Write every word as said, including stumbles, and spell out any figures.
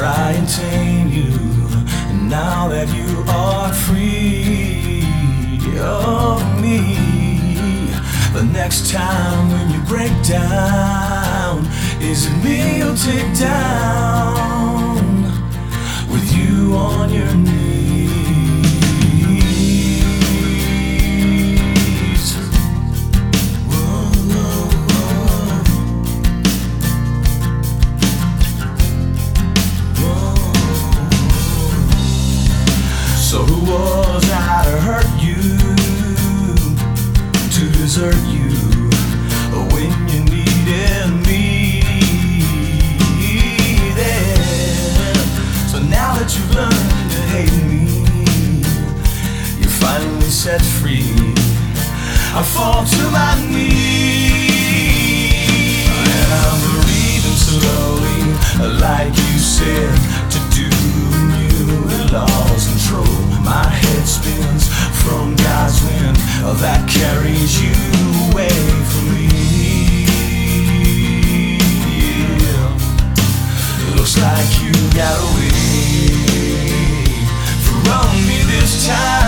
try and tame you. And now that you are free of me, the next time when you break down, is it me you'll take down with you on your knees? Whoa, whoa, whoa. Whoa. So who was I to hurt you, to desert you when you needed me then? So now that you've learned to hate me, you're finally set free, I fall to my knees. And I'm breathing slowly, like you said to do, and you lost control. My head spins from God's wind that carries you away from me. Yeah. Looks like you got away from me this time.